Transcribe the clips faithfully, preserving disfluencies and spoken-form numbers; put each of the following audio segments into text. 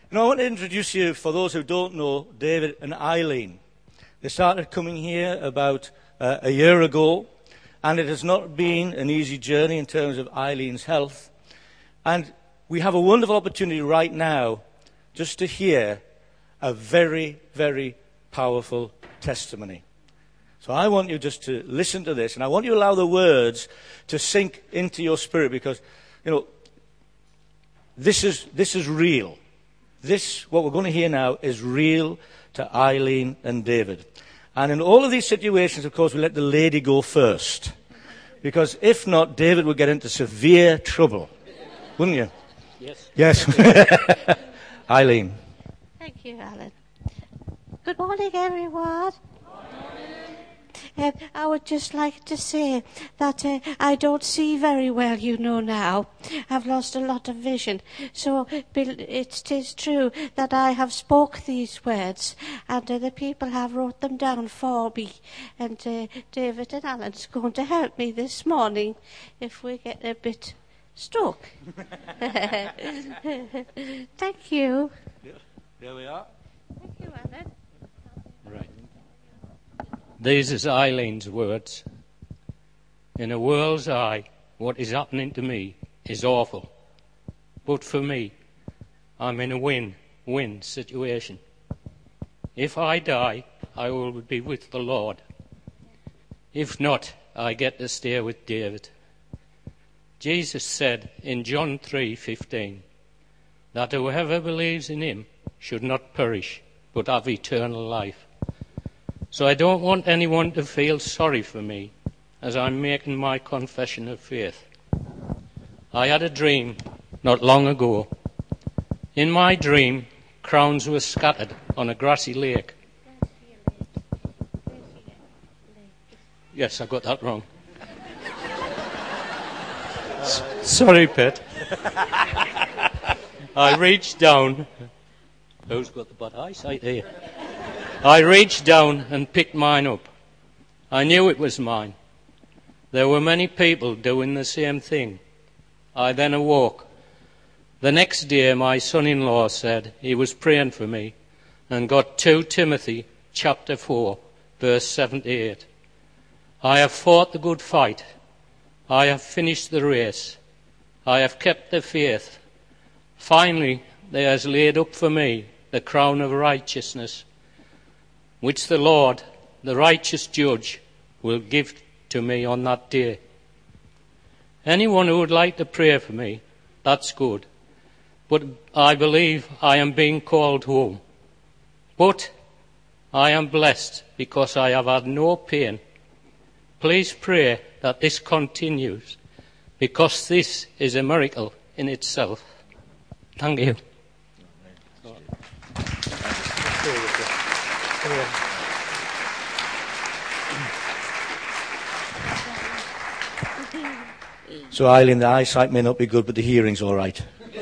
You know, I want to introduce you, for those who don't know, David and Eileen. They started coming here about uh, a year ago, and it has not been an easy journey in terms of Eileen's health. And we have a wonderful opportunity right now just to hear a very, very powerful testimony. So I want you just to listen to this, and I want you to allow the words to sink into your spirit, because, you know, this is this is real. This, what we're going to hear now, is real to Eileen and David. And in all of these situations, of course, we let the lady go first. Because if not, David would get into severe trouble. Wouldn't you? Yes. Yes. Eileen. Thank you, Alan. Good morning, everyone. Um, I would just like to say that uh, I don't see very well, you know now. I've lost a lot of vision. So it is true that I have spoke these words, and uh, the people have wrote them down for me. And uh, David and Alan's going to help me this morning if we get a bit stuck. Thank you. Yeah, there we are. Thank you, Alan. Right. These is Eileen's words. In a world's eye, what is happening to me is awful. But for me, I'm in a win-win situation. If I die, I will be with the Lord. If not, I get to stay with David. Jesus said in John three fifteen that whoever believes in him should not perish, but have eternal life. So I don't want anyone to feel sorry for me as I'm making my confession of faith. I had a dream not long ago. In my dream, crowns were scattered on a grassy lake. Yes, I got that wrong. S- sorry, Pet. I reached down. Who's got the bad eyesight here? I reached down and picked mine up. I knew it was mine. There were many people doing the same thing. I then awoke. The next day my son-in-law said he was praying for me and got Second Timothy chapter four, verse seventy-eight. I have fought the good fight. I have finished the race. I have kept the faith. Finally, there is laid up for me the crown of righteousness, which the Lord, the righteous judge, will give to me on that day. Anyone who would like to pray for me, that's good. But I believe I am being called home. But I am blessed because I have had no pain. Please pray that this continues, because this is a miracle in itself. Thank you. So, Eileen, the eyesight may not be good, but the hearing's all right.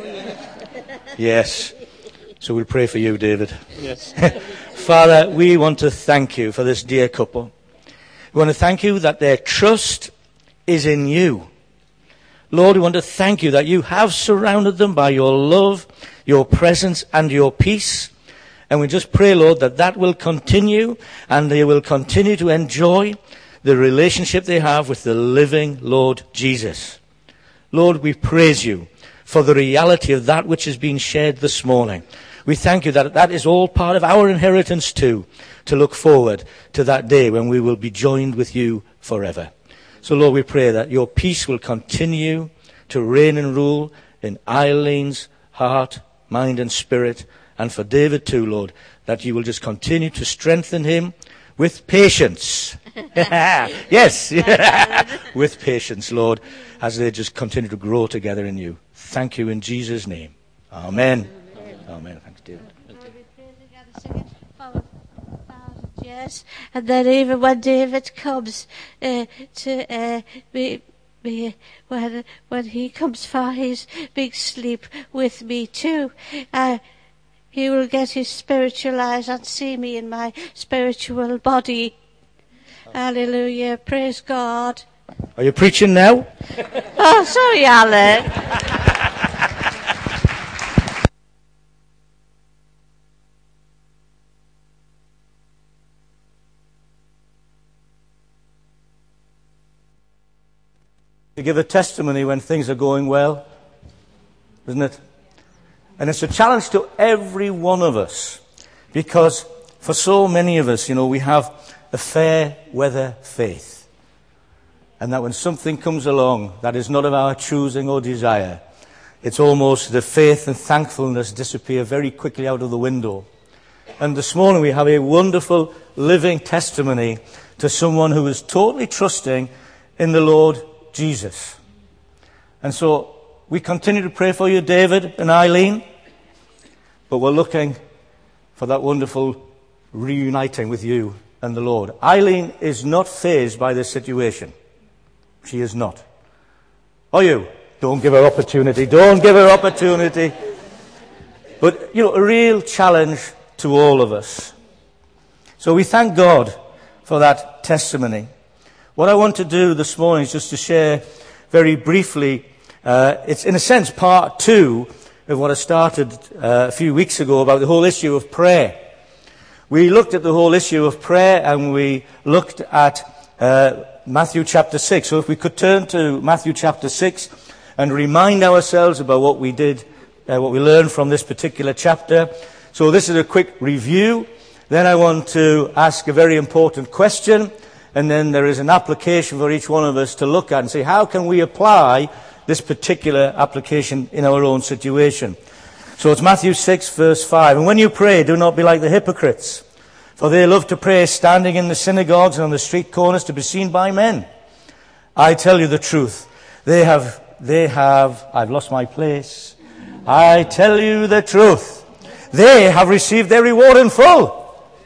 Yes. So we'll pray for you, David. Yes. Father, we want to thank you for this dear couple. We want to thank you that their trust is in you. Lord, we want to thank you that you have surrounded them by your love, your presence, and your peace. And we just pray, Lord, that that will continue, and they will continue to enjoy the relationship they have with the living Lord Jesus. Lord, we praise you for the reality of that which has been shared this morning. We thank you that that is all part of our inheritance too, to look forward to that day when we will be joined with you forever. So, Lord, we pray that your peace will continue to reign and rule in Eileen's heart, mind, and spirit, and for David too, Lord, that you will just continue to strengthen him with patience. Yes, with patience, Lord, as they just continue to grow together in you. Thank you in Jesus' name. Amen. Amen. Amen. Thanks, David. Yes, and then even when David comes uh, to uh, be, be when when he comes for his big sleep with me too, uh, he will get his spiritual eyes and see me in my spiritual body. Oh. Hallelujah! Praise God. Are you preaching now? Oh, sorry, Alan. to give a testimony when things are going well, isn't it? And it's a challenge to every one of us, because for so many of us, you know, we have a fair weather faith. And that when something comes along that is not of our choosing or desire, it's almost the faith and thankfulness disappear very quickly out of the window. And this morning we have a wonderful living testimony to someone who is totally trusting in the Lord Jesus. And so we continue to pray for you, David and Eileen, but we're looking for that wonderful reuniting with you and the Lord. Eileen is not fazed by this situation. She is not. Are you? Don't give her opportunity. Don't give her opportunity. But, you know, a real challenge to all of us. So we thank God for that testimony. What I want to do this morning is just to share very briefly, uh, it's in a sense part two of what I started uh, a few weeks ago about the whole issue of prayer. We looked at the whole issue of prayer and we looked at uh, Matthew chapter six. So if we could turn to Matthew chapter six and remind ourselves about what we did, uh, what we learned from this particular chapter. So this is a quick review. Then I want to ask a very important question, and then there is an application for each one of us to look at and say, how can we apply this particular application in our own situation? So it's Matthew six, verse five. And when you pray, do not be like the hypocrites, for they love to pray standing in the synagogues and on the street corners to be seen by men. I tell you the truth. They have, they have, I've lost my place. I tell you the truth. They have received their reward in full.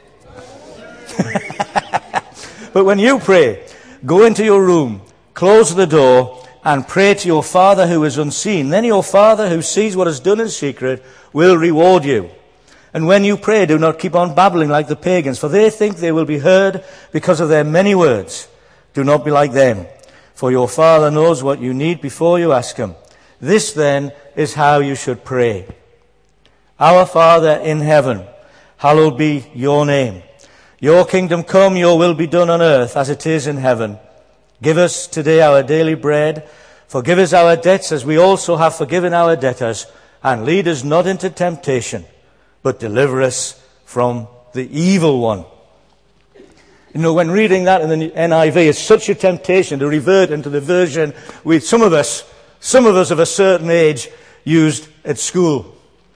But when you pray, go into your room, close the door, and pray to your Father who is unseen. Then your Father who sees what is done in secret will reward you. And when you pray, do not keep on babbling like the pagans, for they think they will be heard because of their many words. Do not be like them, for your Father knows what you need before you ask him. This then is how you should pray. Our Father in heaven, hallowed be your name. Your kingdom come, your will be done on earth as it is in heaven. Give us today our daily bread. Forgive us our debts as we also have forgiven our debtors. And lead us not into temptation, but deliver us from the evil one. You know, when reading that in the N I V, it's such a temptation to revert into the version with some of us, some of us of a certain age used at school.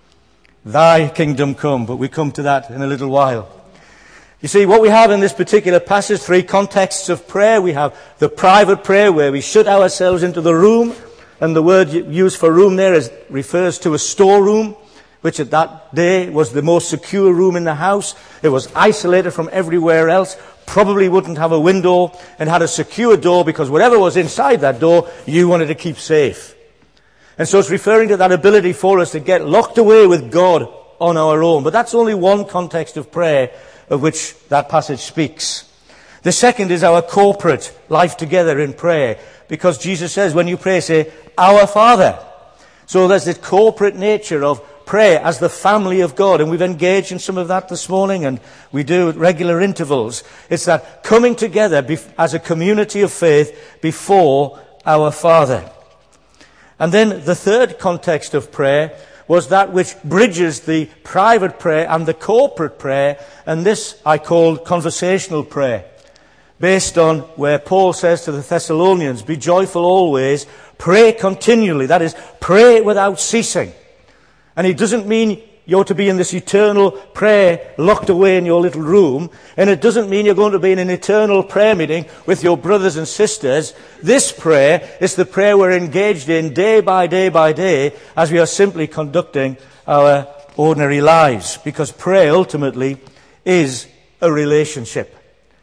Thy kingdom come, but we come to that in a little while. You see, what we have in this particular passage, three contexts of prayer. We have the private prayer where we shut ourselves into the room, and the word used for room there is, refers to a storeroom, which at that day was the most secure room in the house. It was isolated from everywhere else, probably wouldn't have a window, and had a secure door because whatever was inside that door, you wanted to keep safe. And so it's referring to that ability for us to get locked away with God on our own. But that's only one context of prayer of which that passage speaks. The second is our corporate life together in prayer, because Jesus says when you pray, say, Our Father. So there's this corporate nature of prayer as the family of God, and we've engaged in some of that this morning, and we do at regular intervals. It's that coming together as a community of faith before our Father. And then the third context of prayer was that which bridges the private prayer and the corporate prayer, and this I call conversational prayer, based on where Paul says to the Thessalonians, be joyful always, pray continually, that is, pray without ceasing. And it doesn't mean you're to be in this eternal prayer locked away in your little room, and it doesn't mean you're going to be in an eternal prayer meeting with your brothers and sisters. This prayer is the prayer we're engaged in day by day by day as we are simply conducting our ordinary lives, because prayer ultimately is a relationship.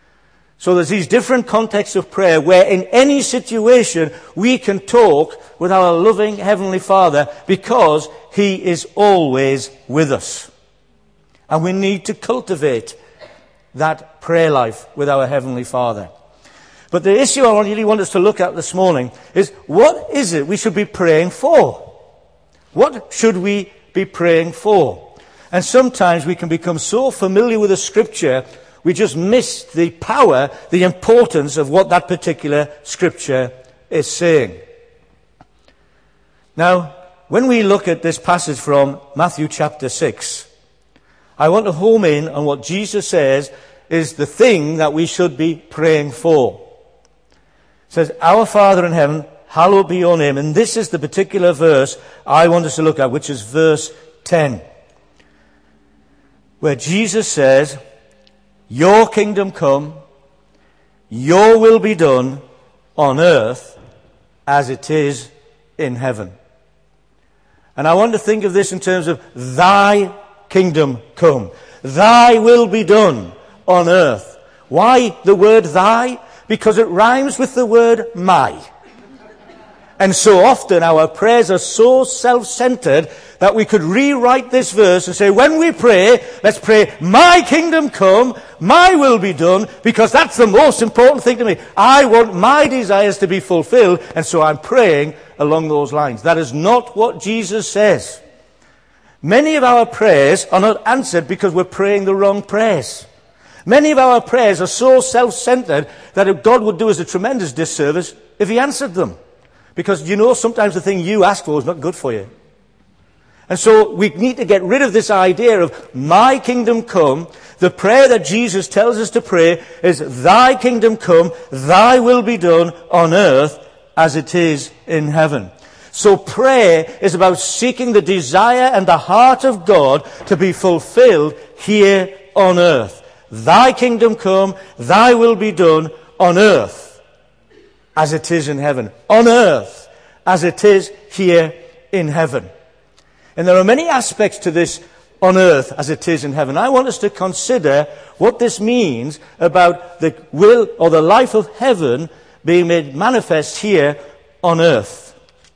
So there's these different contexts of prayer where in any situation we can talk with our loving Heavenly Father because He is always with us. And we need to cultivate that prayer life with our Heavenly Father. But the issue I really want us to look at this morning is, what is it we should be praying for? What should we be praying for? And sometimes we can become so familiar with the Scripture we just miss the power, the importance of what that particular Scripture is saying. Now, when we look at this passage from Matthew chapter six, I want to home in on what Jesus says is the thing that we should be praying for. It says, Our Father in heaven, hallowed be your name. And this is the particular verse I want us to look at, which is verse ten, where Jesus says, Your kingdom come, your will be done on earth as it is in heaven. And I want to think of this in terms of thy kingdom come. Thy will be done on earth. Why the word thy? Because it rhymes with the word my. And so often our prayers are so self-centered that we could rewrite this verse and say, when we pray, let's pray, my kingdom come, my will be done, because that's the most important thing to me. I want my desires to be fulfilled, and so I'm praying along those lines. That is not what Jesus says. Many of our prayers are not answered because we're praying the wrong prayers. Many of our prayers are so self-centered that God would do us a tremendous disservice if he answered them. Because, you know, sometimes the thing you ask for is not good for you. And so we need to get rid of this idea of my kingdom come. The prayer that Jesus tells us to pray is, thy kingdom come, thy will be done on earth as it is in heaven. So prayer is about seeking the desire and the heart of God to be fulfilled here on earth. Thy kingdom come, thy will be done on earth as it is in heaven. On earth as it is here in heaven. And there are many aspects to this on earth as it is in heaven. I want us to consider what this means about the will or the life of heaven being made manifest here on earth.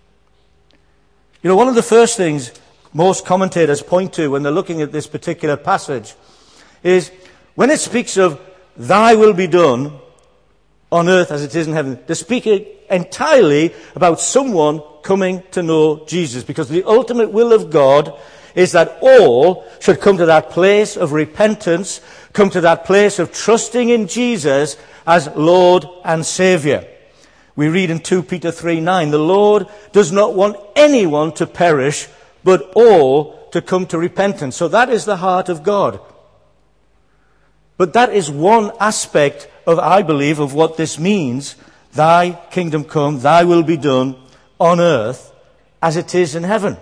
You know, one of the first things most commentators point to when they're looking at this particular passage is when it speaks of thy will be done on earth as it is in heaven, they're speaking entirely about someone coming to know Jesus, because the ultimate will of God is that all should come to that place of repentance, come to that place of trusting in Jesus as Lord and Saviour. We read in Second Peter three nine, the Lord does not want anyone to perish, but all to come to repentance. So that is the heart of God. But that is one aspect of, I believe, of what this means. Thy kingdom come, thy will be done on earth as it is in heaven.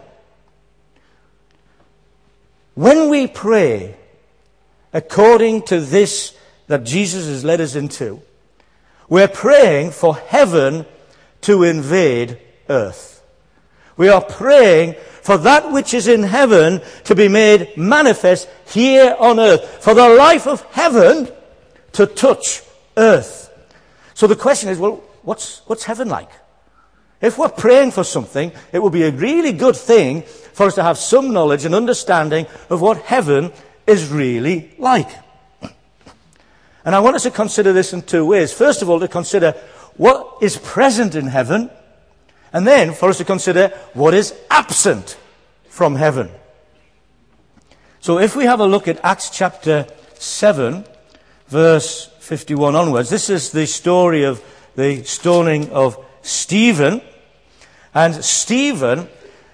When we pray according to this that Jesus has led us into, we're praying for heaven to invade earth. We are praying for that which is in heaven to be made manifest here on earth. For the life of heaven to touch earth. So the question is, well, what's, what's heaven like? If we're praying for something, it would be a really good thing for us to have some knowledge and understanding of what heaven is really like. And I want us to consider this in two ways. First of all, to consider what is present in heaven, and then for us to consider what is absent from heaven. So if we have a look at Acts chapter seven, verse fifty-one onwards, this is the story of the stoning of Stephen. And Stephen,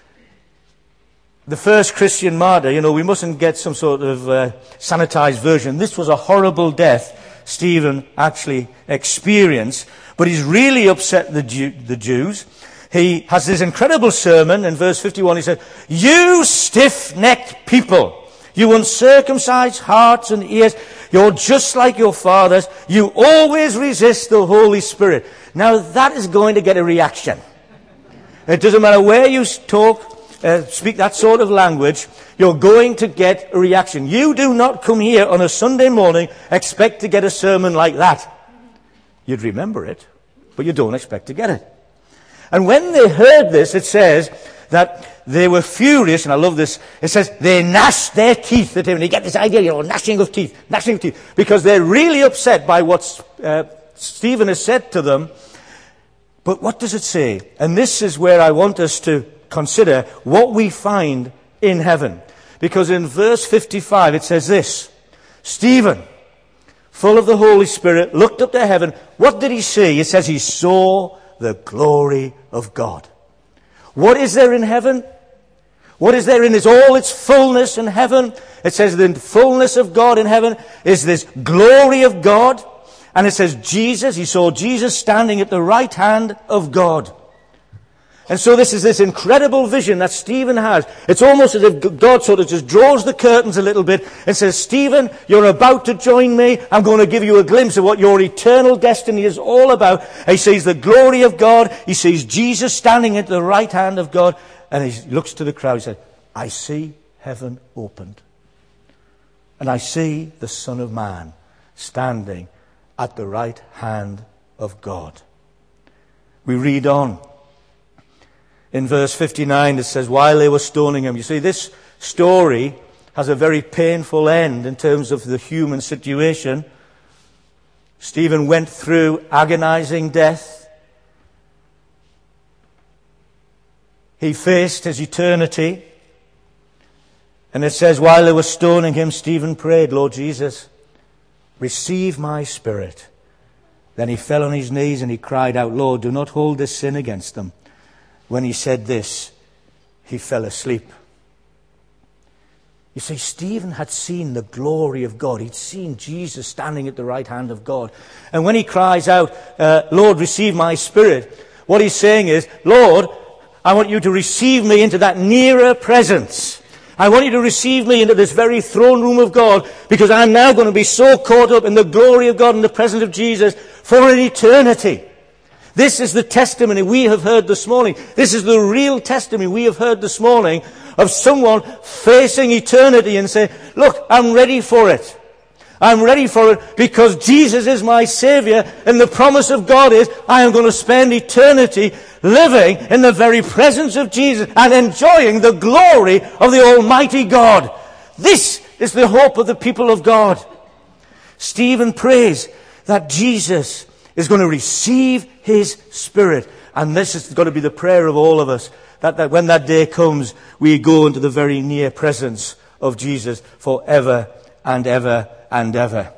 the first Christian martyr, you know, we mustn't get some sort of uh, sanitized version. This was a horrible death Stephen actually experienced. But he's really upset the, Jew, the Jews. He has this incredible sermon. In verse fifty-one, he said, "You stiff-necked people, you uncircumcised hearts and ears, you're just like your fathers. You always resist the Holy Spirit." Now that is going to get a reaction. It doesn't matter where you talk, uh, speak that sort of language, you're going to get a reaction. You do not come here on a Sunday morning expect to get a sermon like that. You'd remember it, but you don't expect to get it. And when they heard this, it says that they were furious, and I love this. It says they gnashed their teeth at him. And you get this idea, you know, gnashing of teeth, gnashing of teeth, because they're really upset by what uh, Stephen has said to them. But what does it say? And this is where I want us to consider what we find in heaven. Because in verse fifty-five it says this: Stephen, full of the Holy Spirit, looked up to heaven. What did he see? It says he saw the glory of God. What is there in heaven? What is there in its, all its fullness in heaven? It says the fullness of God in heaven is this glory of God. And it says Jesus, he saw Jesus standing at the right hand of God. And so this is this incredible vision that Stephen has. It's almost as if God sort of just draws the curtains a little bit and says, Stephen, you're about to join me. I'm going to give you a glimpse of what your eternal destiny is all about. He sees the glory of God. He sees Jesus standing at the right hand of God. And he looks to the crowd. He said, I see heaven opened. And I see the Son of Man standing at the right hand of God. We read on. In verse fifty-nine it says, while they were stoning him. You see, this story has a very painful end in terms of the human situation. Stephen went through agonizing death. He faced his eternity. And it says, while they were stoning him, Stephen prayed, Lord Jesus, receive my spirit. Then he fell on his knees and he cried out, Lord, do not hold this sin against them. When he said this, he fell asleep. You see, Stephen had seen the glory of God. He'd seen Jesus standing at the right hand of God. And when he cries out, uh, Lord, receive my spirit, what he's saying is, Lord, I want you to receive me into that nearer presence. I want you to receive me into this very throne room of God, because I'm now going to be so caught up in the glory of God and the presence of Jesus for an eternity. This is the testimony we have heard this morning. This is the real testimony we have heard this morning of someone facing eternity and saying, look, I'm ready for it. I'm ready for it because Jesus is my Savior, and the promise of God is I am going to spend eternity living in the very presence of Jesus and enjoying the glory of the Almighty God. This is the hope of the people of God. Stephen prays that Jesus is going to receive his Spirit. And this is going to be the prayer of all of us, that, that when that day comes, we go into the very near presence of Jesus forever and ever and ever.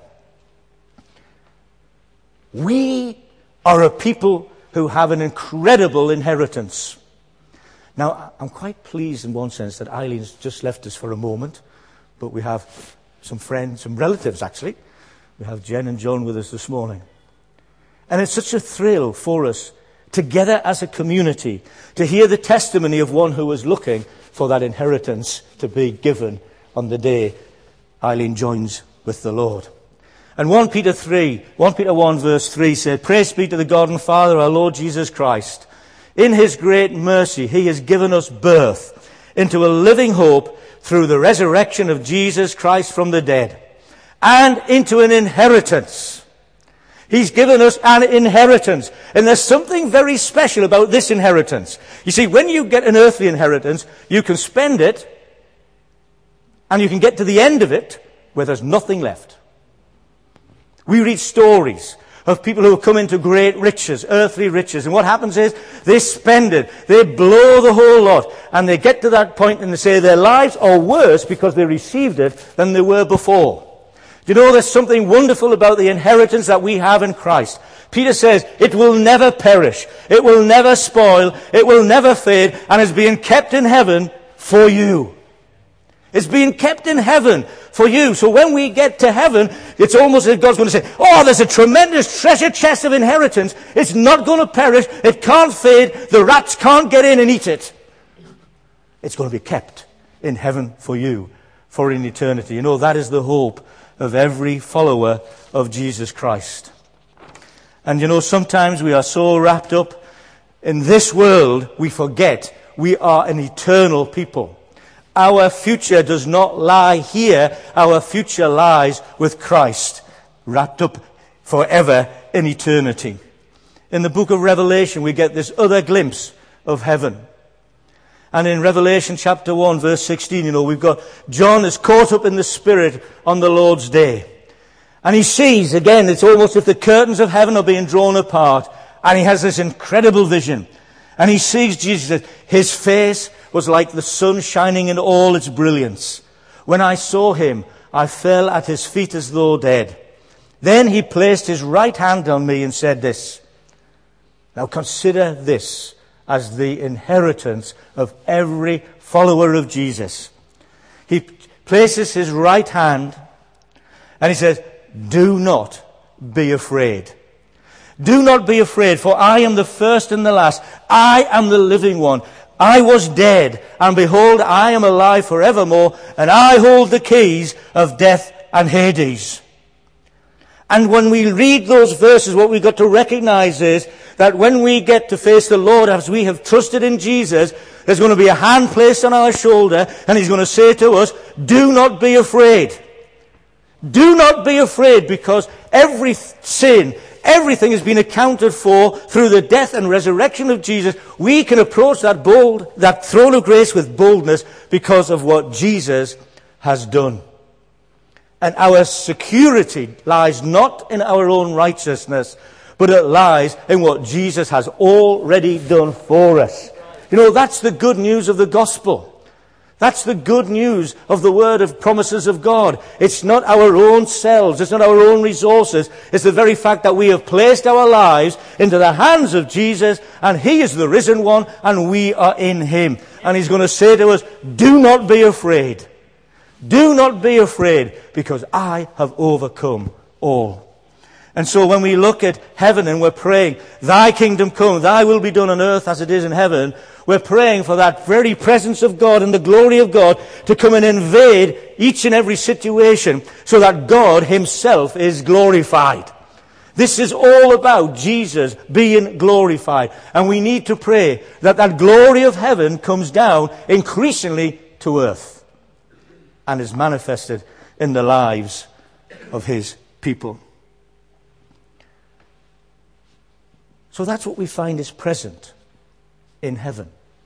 We are a people who have an incredible inheritance. Now, I'm quite pleased in one sense that Eileen's just left us for a moment, but we have some friends, some relatives actually. We have Jen and John with us this morning. And it's such a thrill for us, together as a community, to hear the testimony of one who was looking for that inheritance to be given on the day Eileen joins with the Lord. And First Peter three, First Peter one verse three said, Praise be to the God and Father, our Lord Jesus Christ. In his great mercy, he has given us birth into a living hope through the resurrection of Jesus Christ from the dead, and into an inheritance. He's given us an inheritance. And there's something very special about this inheritance. You see, when you get an earthly inheritance, you can spend it, and you can get to the end of it where there's nothing left. We read stories of people who have come into great riches, earthly riches. And what happens is they spend it. They blow the whole lot. And they get to that point and they say their lives are worse because they received it than they were before. Do you know there's something wonderful about the inheritance that we have in Christ? Peter says it will never perish. It will never spoil. It will never fade. And is being kept in heaven for you. It's being kept in heaven for you. So when we get to heaven, it's almost as if God's going to say, oh, there's a tremendous treasure chest of inheritance. It's not going to perish. It can't fade. The rats can't get in and eat it. It's going to be kept in heaven for you for an eternity. You know, that is the hope of every follower of Jesus Christ. And you know, sometimes we are so wrapped up in this world, we forget we are an eternal people. Our future does not lie here. Our future lies with Christ, wrapped up forever in eternity. In the book of Revelation, we get this other glimpse of heaven. And in Revelation chapter one, verse sixteen, you know, we've got John is caught up in the Spirit on the Lord's day. And he sees, again, it's almost as if the curtains of heaven are being drawn apart. And he has this incredible vision. And he sees Jesus. His face was like the sun shining in all its brilliance. When I saw him, I fell at his feet as though dead. Then he placed his right hand on me and said this, Now consider this as the inheritance of every follower of Jesus. He places his right hand and he says, do not be afraid. Do not be afraid, for I am the first and the last. I am the living one. I was dead, and behold, I am alive forevermore, and I hold the keys of death and Hades. And when we read those verses, what we've got to recognize is that when we get to face the Lord, as we have trusted in Jesus, there's going to be a hand placed on our shoulder, and he's going to say to us, do not be afraid. Do not be afraid, because every sin, everything has been accounted for through the death and resurrection of Jesus. We can approach that bold, that throne of grace with boldness because of what Jesus has done. And our security lies not in our own righteousness, but it lies in what Jesus has already done for us. You know, that's the good news of the gospel. That's the good news of the word of promises of God. It's not our own selves. It's not our own resources. It's the very fact that we have placed our lives into the hands of Jesus, and he is the risen one, and we are in him. And he's going to say to us, do not be afraid. Do not be afraid, because I have overcome all. And so when we look at heaven and we're praying, thy kingdom come, thy will be done on earth as it is in heaven, we're praying for that very presence of God and the glory of God to come and invade each and every situation so that God himself is glorified. This is all about Jesus being glorified. And we need to pray that that glory of heaven comes down increasingly to earth and is manifested in the lives of his people. So that's what we find is present in heaven.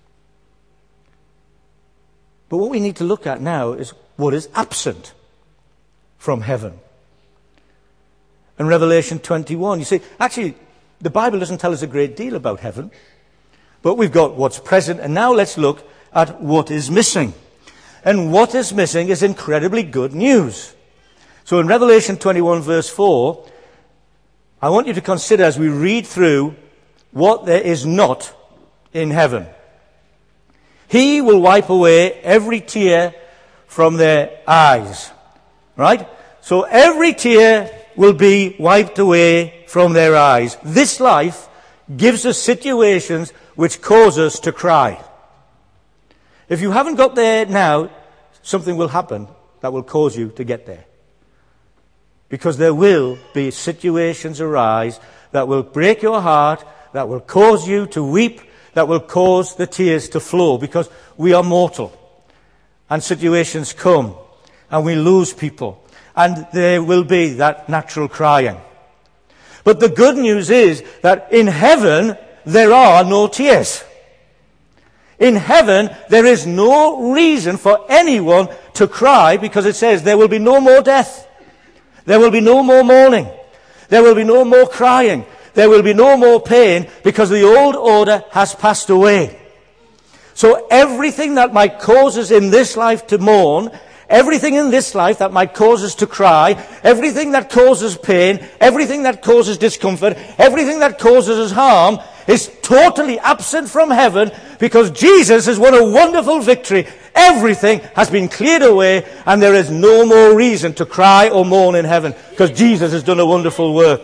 But what we need to look at now is what is absent from heaven. In Revelation twenty-one, you see, actually, the Bible doesn't tell us a great deal about heaven, but we've got what's present, and now let's look at what is missing. And what is missing is incredibly good news. So in Revelation twenty-one, verse four, I want you to consider as we read through what there is not in heaven. He will wipe away every tear from their eyes. Right? So every tear will be wiped away from their eyes. This life gives us situations which cause us to cry. If you haven't got there now, something will happen that will cause you to get there. Because there will be situations arise that will break your heart, that will cause you to weep, that will cause the tears to flow, because we are mortal. And situations come, and we lose people, and there will be that natural crying. But the good news is that in heaven, there are no tears. In heaven, there is no reason for anyone to cry, because it says there will be no more death. There will be no more mourning. There will be no more crying. There will be no more pain, because the old order has passed away. So everything that might cause us in this life to mourn, everything in this life that might cause us to cry, everything that causes pain, everything that causes discomfort, everything that causes us harm, is totally absent from heaven, because Jesus has won a wonderful victory. Everything has been cleared away, and there is no more reason to cry or mourn in heaven, because Jesus has done a wonderful work.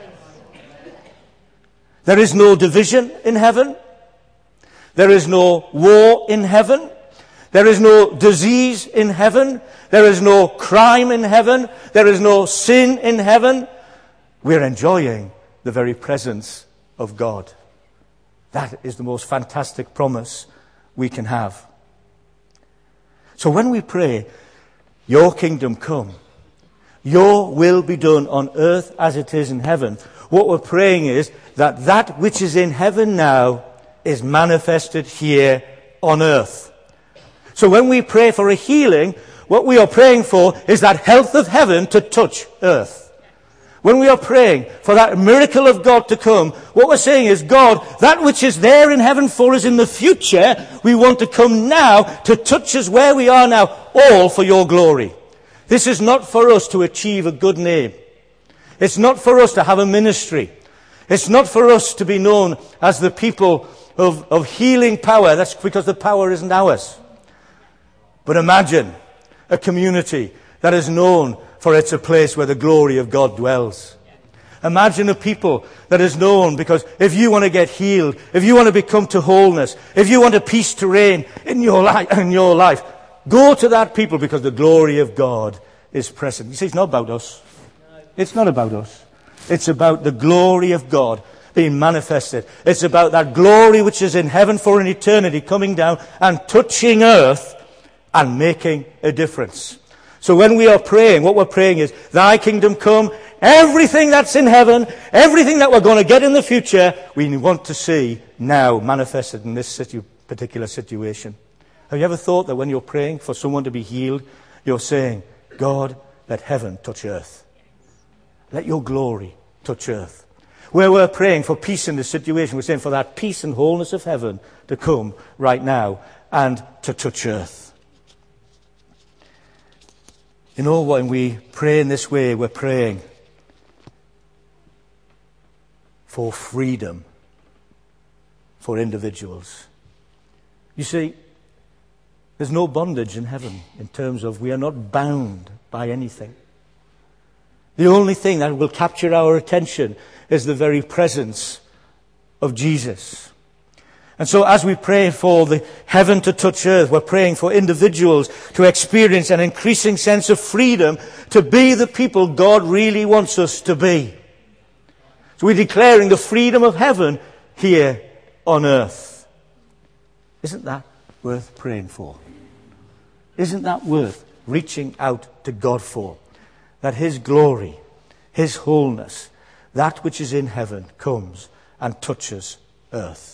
There is no division in heaven. There is no war in heaven. There is no disease in heaven. There is no crime in heaven. There is no sin in heaven. We're enjoying the very presence of God. That is the most fantastic promise we can have. So when we pray, your kingdom come, your will be done on earth as it is in heaven, what we're praying is that that which is in heaven now is manifested here on earth. So when we pray for a healing, what we are praying for is that health of heaven to touch earth. When we are praying for that miracle of God to come, what we're saying is, God, that which is there in heaven for us in the future, we want to come now to touch us where we are now, all for your glory. This is not for us to achieve a good name. It's not for us to have a ministry. It's not for us to be known as the people of, of healing power. That's because the power isn't ours. But imagine a community that is known for it's a place where the glory of God dwells. Imagine a people that is known because if you want to get healed, if you want to become to wholeness, if you want a peace to reign in your life, in your life, go to that people because the glory of God is present. You see, it's not about us. It's not about us. It's about the glory of God being manifested. It's about that glory which is in heaven for an eternity coming down and touching earth and making a difference. So when we are praying, what we're praying is, thy kingdom come, everything that's in heaven, everything that we're going to get in the future, we want to see now manifested in this situ- particular situation. Have you ever thought that when you're praying for someone to be healed, you're saying, God, let heaven touch earth. Let your glory touch earth. Where we're praying for peace in this situation, we're saying for that peace and wholeness of heaven to come right now and to touch earth. You know, when we pray in this way, we're praying for freedom for individuals. You see, there's no bondage in heaven in terms of we are not bound by anything. The only thing that will capture our attention is the very presence of Jesus. And so as we pray for the heaven to touch earth, we're praying for individuals to experience an increasing sense of freedom to be the people God really wants us to be. So we're declaring the freedom of heaven here on earth. Isn't that worth praying for? Isn't that worth reaching out to God for? That His glory, His wholeness, that which is in heaven comes and touches earth.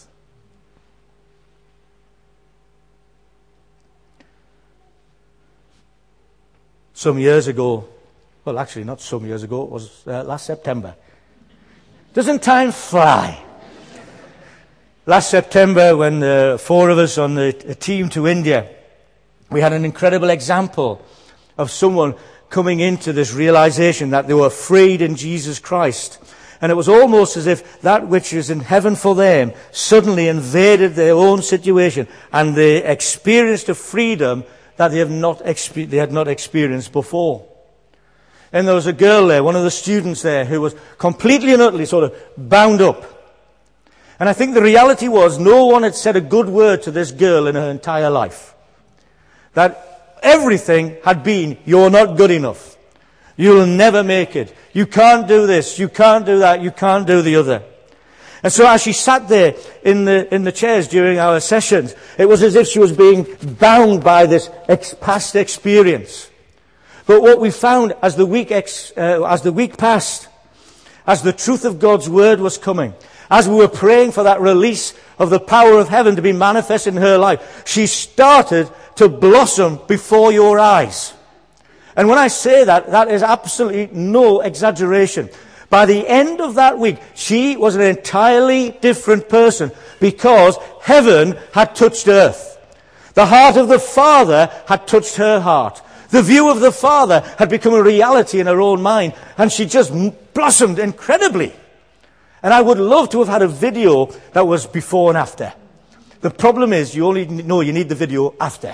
Some years ago, well actually not some years ago, it was uh, last September. Doesn't time fly? Last September when the four of us on the a team to India, we had an incredible example of someone coming into this realization that they were freed in Jesus Christ. And it was almost as if that which is in heaven for them suddenly invaded their own situation and they experienced a freedom that they have not expe- they had not experienced before. And there was a girl there, one of the students there, who was completely and utterly sort of bound up. And I think the reality was no one had said a good word to this girl in her entire life. That everything had been, you're not good enough. You'll never make it. You can't do this. You can't do that. You can't do the other. And so as she sat there in the in the chairs during our sessions, it was as if she was being bound by this ex- past experience. But what we found as the week ex, uh, as the week passed, as the truth of God's word was coming, as we were praying for that release of the power of heaven to be manifested in her life, she started to blossom before your eyes. And when I say that, that is absolutely no exaggeration. By the end of that week, she was an entirely different person because heaven had touched earth. The heart of the Father had touched her heart. The view of the Father had become a reality in her own mind, and she just blossomed incredibly. And I would love to have had a video that was before and after. The problem is you only know you need the video after.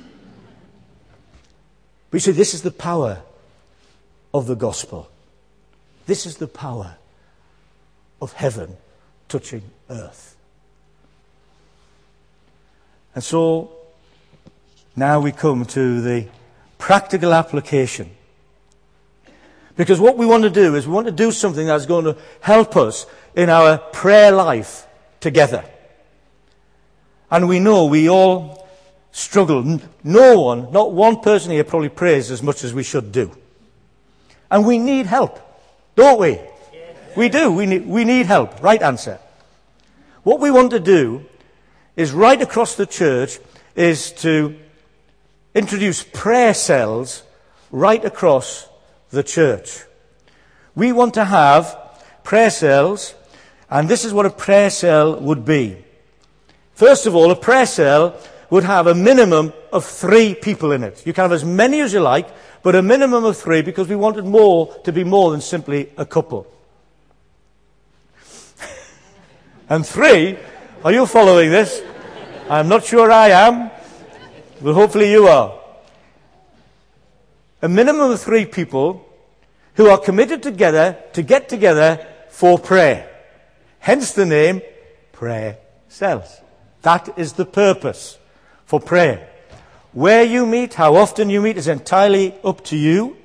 But you see, this is the power of the gospel. This is the power of heaven touching earth. And so now we come to the practical application. Because what we want to do is we want to do something that's going to help us in our prayer life together. And we know we all struggle. No one, not one person here probably prays as much as we should do. And we need help. Don't we? Yes. We do. We need, we need help. Right answer. What we want to do is right across the church is to introduce prayer cells right across the church. We want to have prayer cells, and this is what a prayer cell would be. First of all, a prayer cell would have a minimum of three people in it. You can have as many as you like, but a minimum of three because we wanted more to be more than simply a couple. And three, are you following this? I'm not sure I am, but hopefully you are. A minimum of three people who are committed together to get together for prayer. Hence the name Prayer Cells. That is the purpose for prayer. Where you meet, how often you meet is entirely up to you.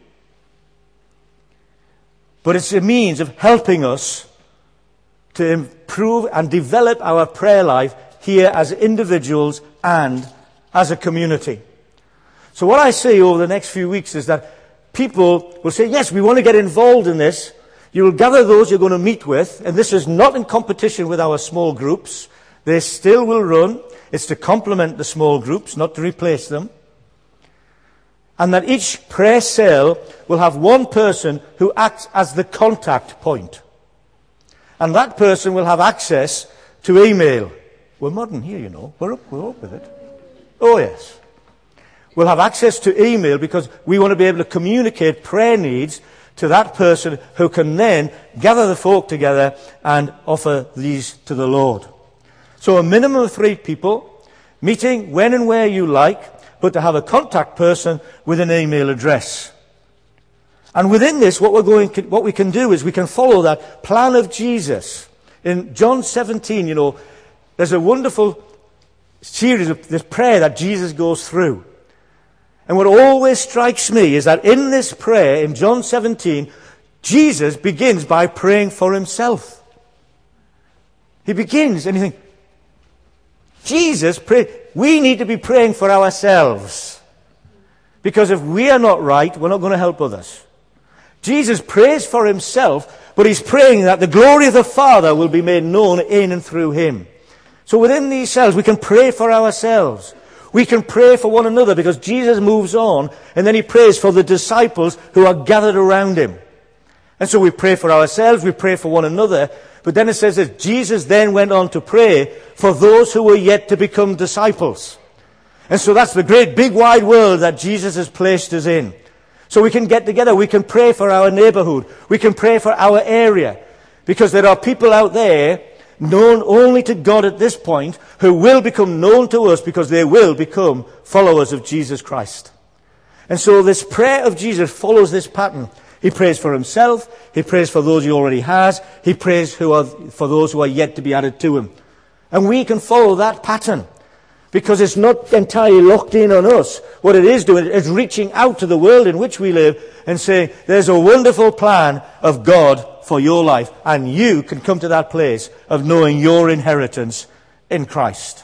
But it's a means of helping us to improve and develop our prayer life here as individuals and as a community. So what I see over the next few weeks is that people will say, yes, we want to get involved in this. You will gather those you're going to meet with, and this is not in competition with our small groups. They still will run. It's to complement the small groups, not to replace them. And that each prayer cell will have one person who acts as the contact point. And that person will have access to email. We're modern here, you know. We're up, we're up with it. Oh, yes. We'll have access to email because we want to be able to communicate prayer needs to that person who can then gather the folk together and offer these to the Lord. So a minimum of three people, meeting when and where you like, but to have a contact person with an email address. And within this, what we're going, what we can do is we can follow that plan of Jesus. In John seventeen, you know, there's a wonderful series of this prayer that Jesus goes through. And what always strikes me is that in this prayer, in John seventeen, Jesus begins by praying for himself. He begins, and you think, Jesus prayed. We need to be praying for ourselves. Because if we are not right, we're not going to help others. Jesus prays for himself, but he's praying that the glory of the Father will be made known in and through him. So within these cells, we can pray for ourselves. We can pray for one another because Jesus moves on, and then he prays for the disciples who are gathered around him. And so we pray for ourselves, we pray for one another, but then it says that Jesus then went on to pray for those who were yet to become disciples. And so that's the great big wide world that Jesus has placed us in. So we can get together, we can pray for our neighborhood, we can pray for our area, because there are people out there known only to God at this point who will become known to us because they will become followers of Jesus Christ. And so this prayer of Jesus follows this pattern. He prays for himself, he prays for those he already has, he prays who are, for those who are yet to be added to him. And we can follow that pattern because it's not entirely locked in on us. What it is doing is reaching out to the world in which we live and saying, there's a wonderful plan of God for your life, and you can come to that place of knowing your inheritance in Christ.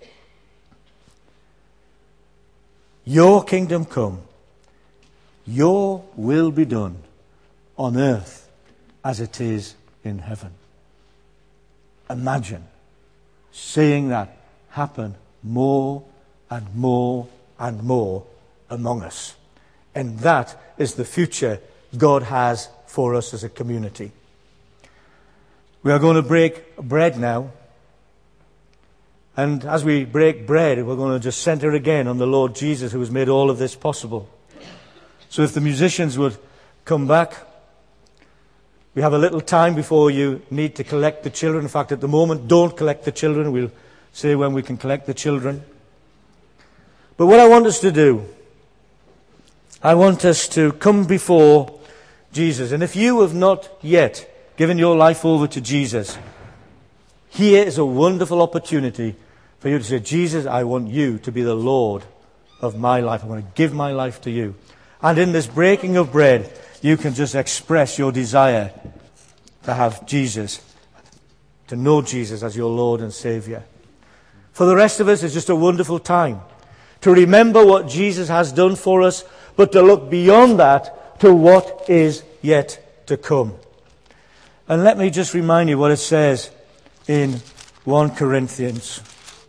Your kingdom come. Your will be done on earth as it is in heaven. Imagine seeing that happen more and more and more among us. And that is the future God has for us as a community. We are going to break bread now. And as we break bread, we're going to just center again on the Lord Jesus who has made all of this possible. So if the musicians would come back. We have a little time before you need to collect the children. In fact, at the moment, don't collect the children. We'll say when we can collect the children. But what I want us to do, I want us to come before Jesus. And if you have not yet given your life over to Jesus, here is a wonderful opportunity for you to say, Jesus, I want you to be the Lord of my life. I want to give my life to you. And in this breaking of bread, you can just express your desire to have Jesus, to know Jesus as your Lord and Savior. For the rest of us, it's just a wonderful time to remember what Jesus has done for us, but to look beyond that to what is yet to come. And let me just remind you what it says in First Corinthians.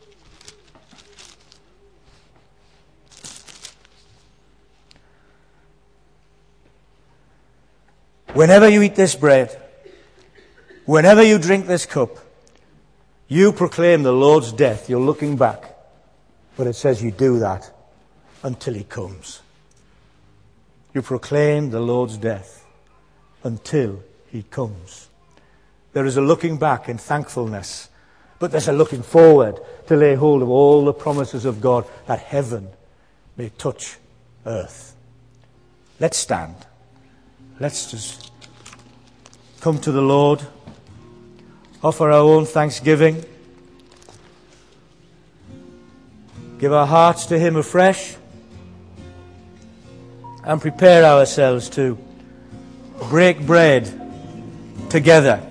Whenever you eat this bread, whenever you drink this cup, you proclaim the Lord's death. You're looking back. But it says you do that until he comes. You proclaim the Lord's death until he comes. There is a looking back in thankfulness but there's a looking forward to lay hold of all the promises of God, that heaven may touch earth. Let's stand. Let's just come to the Lord, offer our own thanksgiving, give our hearts to him afresh, and prepare ourselves to break bread together